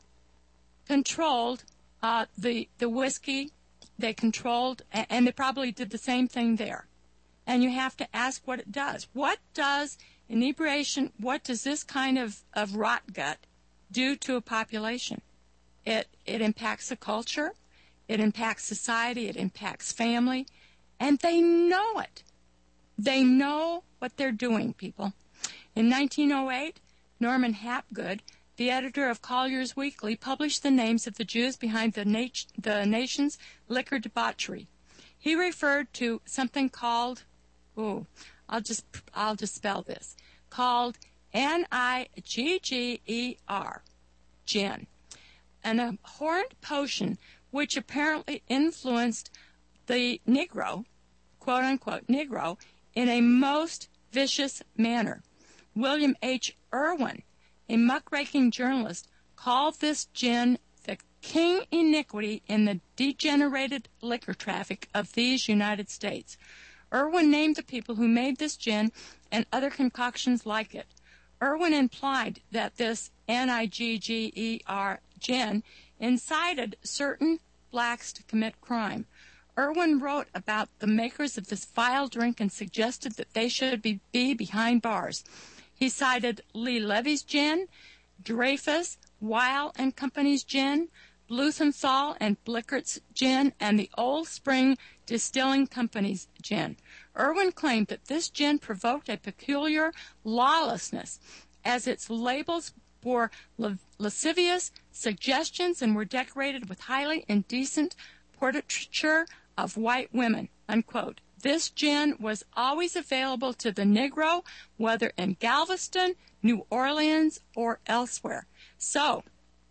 controlled uh, the the whiskey. They controlled, and they probably did the same thing there. And you have to ask what it does. What does inebriation, what does this kind of, of rot gut do to a population? It it impacts the culture, it impacts society, it impacts family, and they know it. They know what they're doing, people. In nineteen oh eight, Norman Hapgood, the editor of Collier's Weekly, published the names of the Jews behind the, nat- the nation's liquor debauchery. He referred to something called, ooh, I'll just I'll just spell this, called N I G G E R, gin, an abhorrent potion which apparently influenced the Negro, quote-unquote Negro, in a most vicious manner. William H. Irwin, a muckraking journalist, called this gin the king iniquity in the degenerated liquor traffic of these United States. Irwin named the people who made this gin and other concoctions like it. Irwin implied that this N I G G E R gin incited certain blacks to commit crime. Irwin wrote about the makers of this vile drink and suggested that they should be, be behind bars. He cited Lee Levy's gin, Dreyfus, Weil and Company's gin, Blumenthal and Blickert's gin, and the Old Spring Distilling Company's gin. Irwin claimed that this gin provoked a peculiar lawlessness, as its labels bore lascivious suggestions and were decorated with highly indecent portraiture of white women, unquote. This gin was always available to the Negro, whether in Galveston, New Orleans, or elsewhere. So,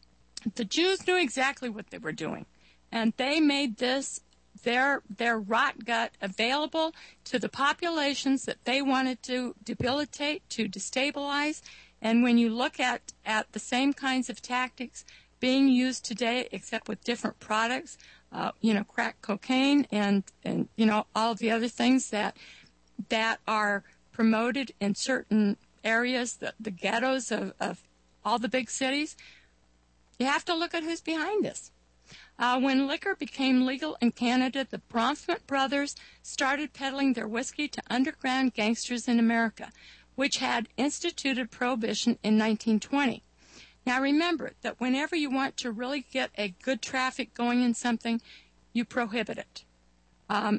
the Jews knew exactly what they were doing, and they made this, their their rot gut, available to the populations that they wanted to debilitate, to destabilize. And when you look at, at the same kinds of tactics being used today, except with different products, uh, you know, crack cocaine and, and, you know, all the other things that that are promoted in certain areas, the, the ghettos of, of all the big cities, you have to look at who's behind this. Uh, when liquor became legal in Canada, the Bronfman brothers started peddling their whiskey to underground gangsters in America, which had instituted prohibition in nineteen twenty. Now remember that whenever you want to really get a good traffic going in something, you prohibit it. Um,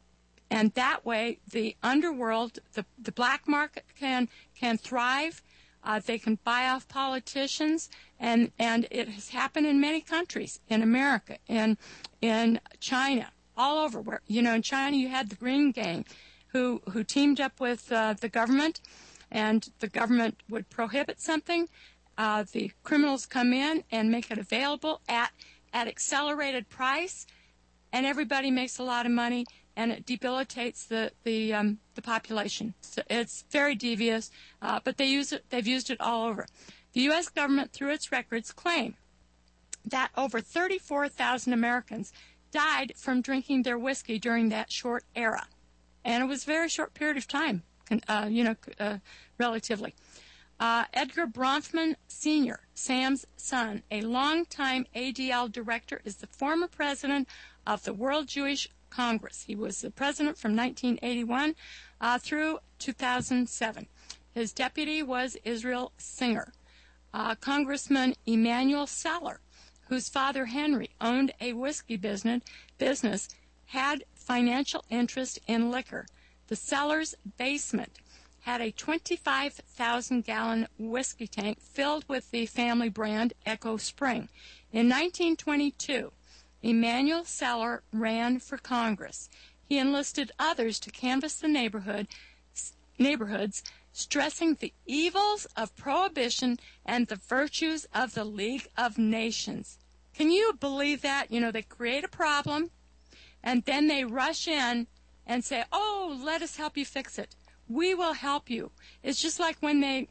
and that way, the underworld, the, the black market can can thrive. Uh, they can buy off politicians, and, and it has happened in many countries, in America, in in China, all over. Where you know, in China, you had the Green Gang, who who teamed up with uh, the government, and the government would prohibit something. Uh, the criminals come in and make it available at at accelerated price, and everybody makes a lot of money, and it debilitates the the um, the population. So it's very devious, uh, but they use it. They've used it all over. The U S government, through its records, claim that over thirty-four thousand Americans died from drinking their whiskey during that short era, and it was a very short period of time, uh, you know, uh, relatively. Uh, Edgar Bronfman Senior, Sam's son, a longtime A D L director, is the former president of the World Jewish Congress. He was the president from nineteen eighty-one uh, through two thousand seven. His deputy was Israel Singer. Uh, Congressman Emanuel Seller, whose father Henry owned a whiskey business, business, had financial interest in liquor. The Sellers' basement had a twenty-five thousand gallon whiskey tank filled with the family brand Echo Spring. In nineteen twenty-two, Emanuel Seller ran for Congress. He enlisted others to canvass the neighborhood, neighborhoods, stressing the evils of prohibition and the virtues of the League of Nations. Can you believe that? You know, they create a problem, and then they rush in and say, oh, let us help you fix it. We will help you. It's just like when they,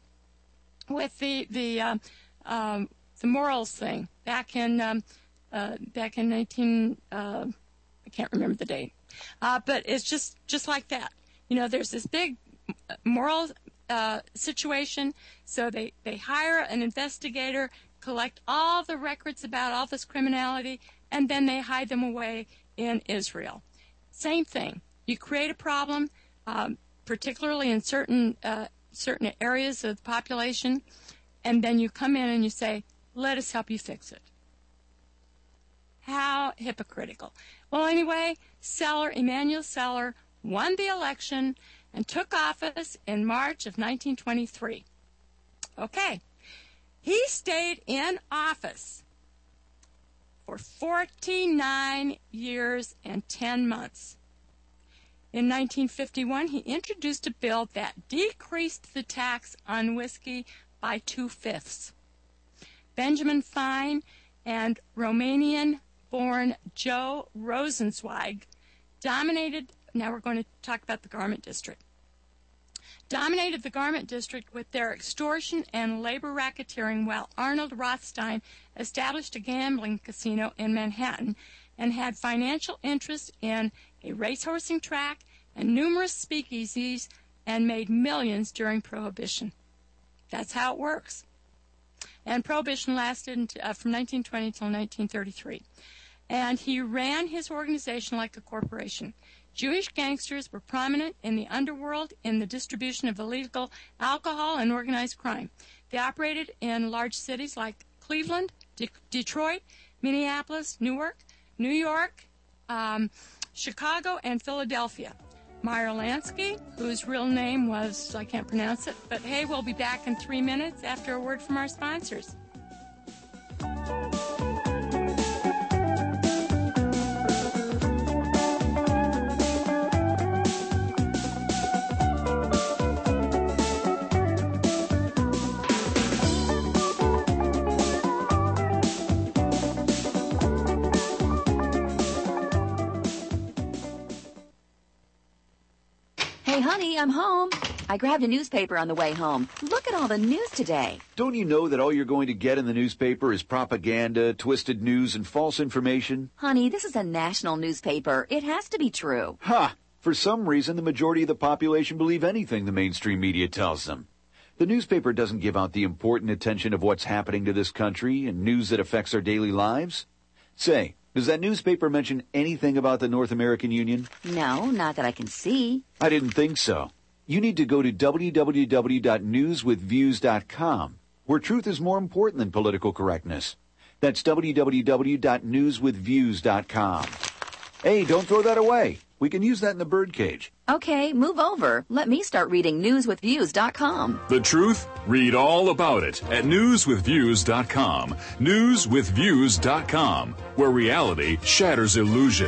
with the the um, um, the morals thing back in um, uh, back in nineteen, uh, I can't remember the date, uh, but it's just just like that. You know, there's this big moral uh, situation, so they they hire an investigator, collect all the records about all this criminality, and then they hide them away in Israel. Same thing. You create a problem. Um, particularly in certain uh, certain areas of the population, and then you come in and you say, let us help you fix it. How hypocritical. Well, anyway, Seller, Emanuel Seller, won the election and took office in March of nineteen twenty-three. Okay. He stayed in office for forty-nine years and ten months. In nineteen fifty-one, he introduced a bill that decreased the tax on whiskey by two-fifths. Benjamin Fine and Romanian-born Joe Rosenzweig dominated, now we're going to talk about the garment district, dominated the garment district with their extortion and labor racketeering, while Arnold Rothstein established a gambling casino in Manhattan and had financial interest in a racehorsing track and numerous speakeasies and made millions during Prohibition. That's how it works. And Prohibition lasted uh, from nineteen twenty until nineteen thirty-three. and he ran his organization like a corporation. Jewish gangsters were prominent in the underworld in the distribution of illegal alcohol and organized crime. They operated in large cities like Cleveland, De- Detroit, Minneapolis, Newark, New York, um, Chicago, and Philadelphia. Meyer Lansky, whose real name was, I can't pronounce it, but hey, we'll be back in three minutes after a word from our sponsors.
Hey, honey, I'm home. I grabbed a newspaper on the way home. Look at all the news today.
Don't you know that all you're going to get in the newspaper is propaganda, twisted news, and false information?
Honey, this is a national newspaper. It has to be true.
Ha! For some reason, the majority of the population believe anything the mainstream media tells them. The newspaper doesn't give out the important attention of what's happening to this country and news that affects our daily lives. Say, does that newspaper mention anything about the North American Union?
No, not that I can see.
I didn't think so. You need to go to w w w dot news with views dot com, where truth is more important than political correctness. That's w w w dot news with views dot com. Hey, don't throw that away. We can use that in the birdcage.
Okay, move over. Let me start reading news with views dot com.
The truth? Read all about it at news with views dot com. news with views dot com, where reality shatters illusion.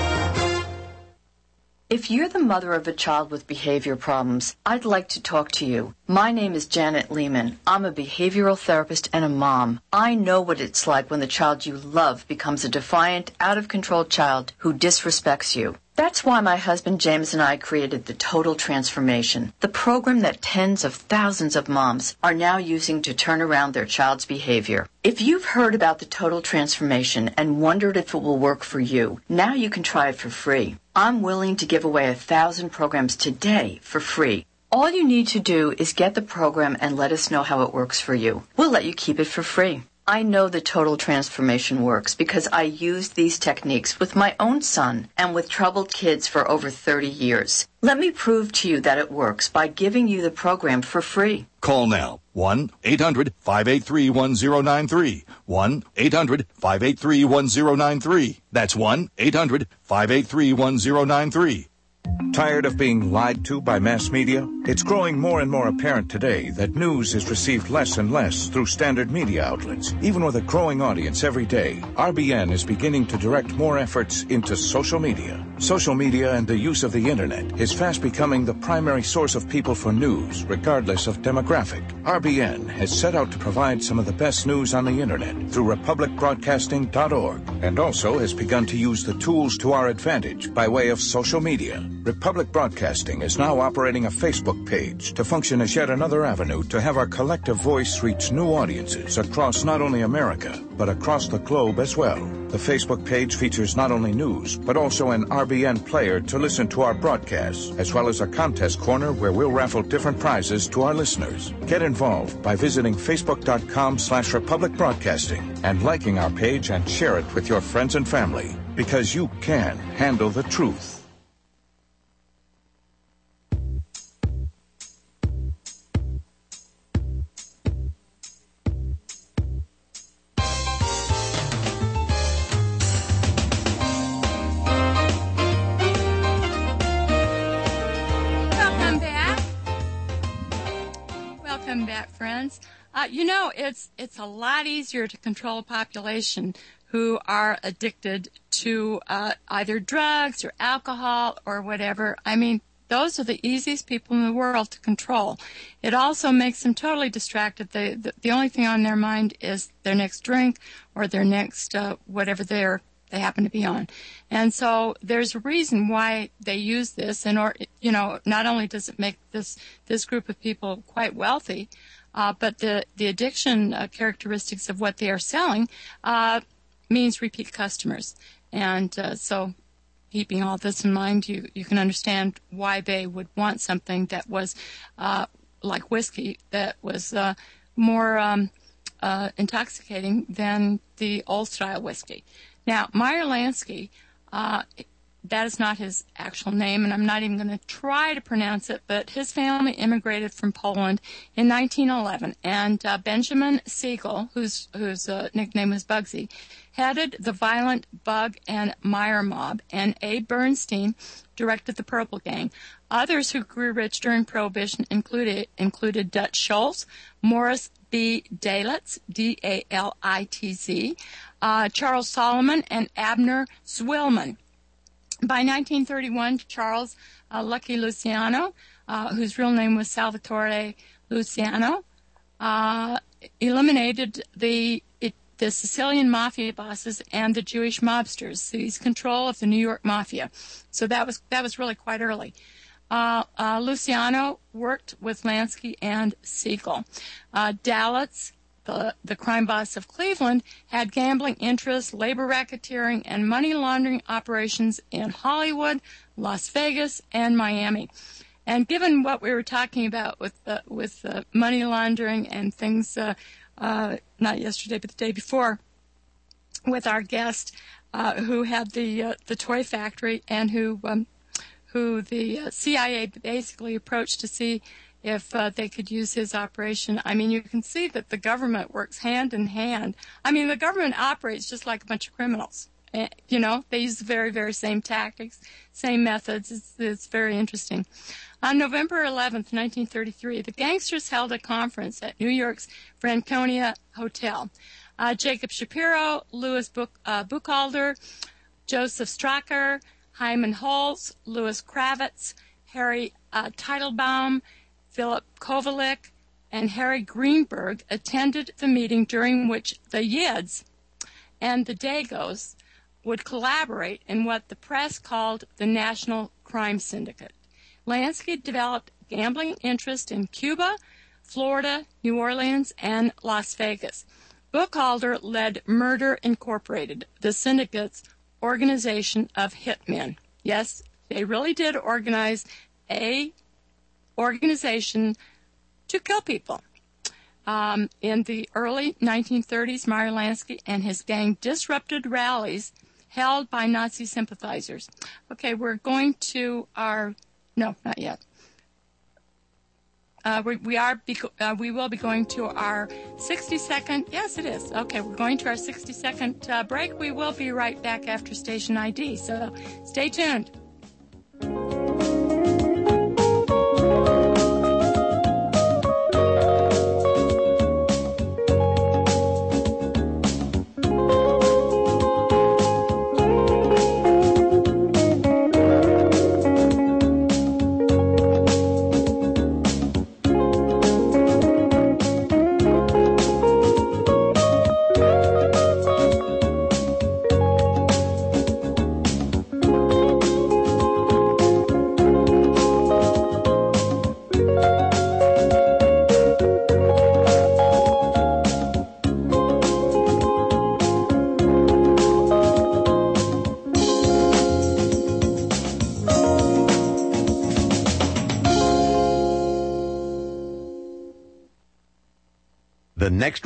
If you're the mother of a child with behavior problems, I'd like to talk to you. My name is Janet Lehman. I'm a behavioral therapist and a mom. I know what it's like when the child you love becomes a defiant, out-of-control child who disrespects you. That's why my husband James and I created the Total Transformation, the program that tens of thousands of moms are now using to turn around their child's behavior. If you've heard about the Total Transformation and wondered if it will work for you, now you can try it for free. I'm willing to give away a thousand programs today for free. All you need to do is get the program and let us know how it works for you. We'll let you keep it for free. I know the Total Transformation works because I used these techniques with my own son and with troubled kids for over thirty years. Let me prove to you that it works by giving you the program for free.
Call now. one eight hundred five eight three one zero nine three. one eight hundred five eight three one zero nine three. That's one eight hundred five eight three one zero nine three.
Tired of being lied to by mass media? It's growing more and more apparent today that news is received less and less through standard media outlets. Even with a growing audience every day, R B N is beginning to direct more efforts into social media. Social media and the use of the internet is fast becoming the primary source of people for news, regardless of demographic. R B N has set out to provide some of the best news on the internet through republic broadcasting dot org, and also has begun to use the tools to our advantage by way of social media. Republic Broadcasting is now operating a Facebook page to function as yet another avenue to have our collective voice reach new audiences across not only America, but across the globe as well. The Facebook page features not only news, but also an R B N player to listen to our broadcasts, as well as a contest corner where we'll raffle different prizes to our listeners. Get involved by visiting facebook.com slash Republic Broadcasting and liking our page and share it with your friends and family, because you can handle the truth.
Welcome back, friends. Uh, you know, it's it's a lot easier to control a population who are addicted to uh, either drugs or alcohol or whatever. I mean, those are the easiest people in the world to control. It also makes them totally distracted. They, the, the only thing on their mind is their next drink or their next uh, whatever they're they happen to be on. And so there's a reason why they use this, and or you know, not only does it make this this group of people quite wealthy, uh, but the the addiction uh, characteristics of what they are selling uh, means repeat customers. And uh, so, keeping all this in mind, you you can understand why they would want something that was uh, like whiskey, that was uh, more um, uh, intoxicating than the old style whiskey. Now, Meyer Lansky, uh, that is not his actual name, and I'm not even going to try to pronounce it, but his family immigrated from Poland in nineteen eleven, and uh, Benjamin Siegel, whose, whose uh, nickname was Bugsy, headed the violent Bug and Meyer mob, and Abe Bernstein directed the Purple Gang. Others who grew rich during Prohibition included, included Dutch Schultz, Morris B. Dalitz, D A L I T Z, uh, Charles Solomon, and Abner Zwillman. By nineteen thirty-one, Charles uh, Lucky Luciano, uh, whose real name was Salvatore Luciano, uh, eliminated the it, the Sicilian mafia bosses and the Jewish mobsters, seized control of the New York mafia. So that was that was really quite early. Uh, uh, Luciano worked with Lansky and Siegel. Uh, Dalitz, the, the crime boss of Cleveland, had gambling interests, labor racketeering, and money laundering operations in Hollywood, Las Vegas, and Miami. And given what we were talking about with uh, with uh, money laundering and things, uh, uh, not yesterday but the day before, with our guest uh, who had the uh, the toy factory and who um, who the uh, C I A basically approached to see if uh, they could use his operation. I mean, you can see that the government works hand in hand. I mean, the government operates just like a bunch of criminals. Uh, you know, they use the very, very same tactics, same methods. It's, it's very interesting. On November eleventh, nineteen thirty-three, the gangsters held a conference at New York's Franconia Hotel. Uh, Jacob Shapiro, Louis Buch, uh, Buchalter, Joseph Stracker, Hyman Holtz, Louis Kravitz, Harry uh, Teitelbaum, Philip Kovalik, and Harry Greenberg attended the meeting during which the Yids and the Dagos would collaborate in what the press called the National Crime Syndicate. Lansky developed gambling interest in Cuba, Florida, New Orleans, and Las Vegas. Buchalter led Murder Incorporated, the syndicate's organization of hitmen. Yes, they really did organize a organization to kill people. Um, in the early nineteen thirties, Meyer Lansky and his gang disrupted rallies held by Nazi sympathizers. Okay, we're going to our... No, not yet. Uh, we, we are. Be, uh, we will be going to our sixty-second. Yes, it is. Okay, we're going to our sixty-second uh, break. We will be right back after station I D. So stay tuned.